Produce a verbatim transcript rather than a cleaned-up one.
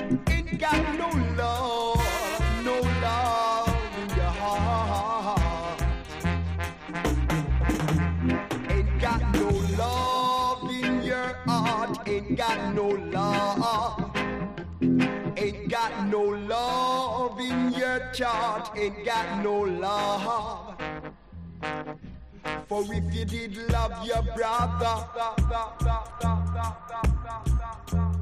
Ain't got no love, no love in your heart. Ain't got no love in your heart. Ain't got no love. Ain't got no love in your chart. Ain't got no love. For if you did love your brother,